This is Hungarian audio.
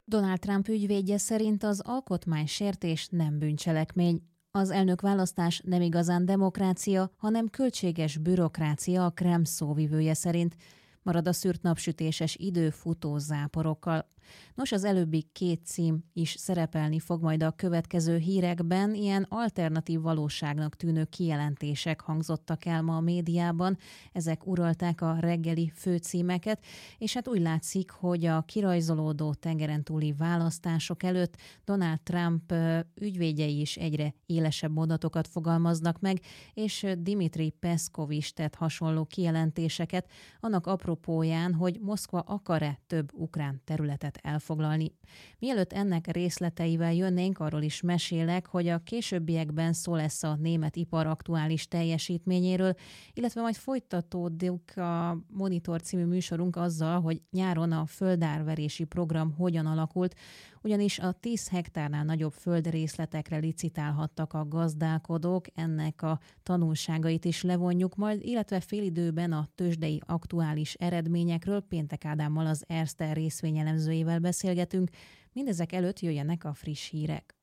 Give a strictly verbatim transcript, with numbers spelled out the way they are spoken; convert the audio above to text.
Donald Trump ügyvédje szerint az alkotmánysértés nem bűncselekmény. Az elnökválasztás nem igazán demokrácia, hanem költséges bürokrácia a Kreml szóvivője szerint. Marad a szűrt napsütéses idő futó záporokkal. Nos, az előbbi két cím is szerepelni fog majd a következő hírekben, ilyen alternatív valóságnak tűnő kijelentések hangzottak el ma a médiában, ezek uralták a reggeli főcímeket, és hát úgy látszik, hogy a kirajzolódó tengeren túli választások előtt Donald Trump ügyvédjei is egyre élesebb mondatokat fogalmaznak meg, és Dmitry Peszkov is tett hasonló kijelentéseket, annak apropóján, hogy Moszkva akar-e több ukrán területet elfoglalni. Mielőtt ennek részleteivel jönnénk, arról is mesélek, hogy a későbbiekben szó lesz a német ipar aktuális teljesítményéről, illetve majd folytatódik a Monitor című műsorunk azzal, hogy nyáron a földárverési program hogyan alakult, ugyanis a tíz hektárnál nagyobb földrészletekre licitálhattak a gazdálkodók, ennek a tanulságait is levonjuk majd, illetve félidőben a tőzsdei aktuális eredményekről Péntek Ádámmal, az Erste részvényelemzőjével beszélgetünk. Mindezek előtt jöjjenek a friss hírek.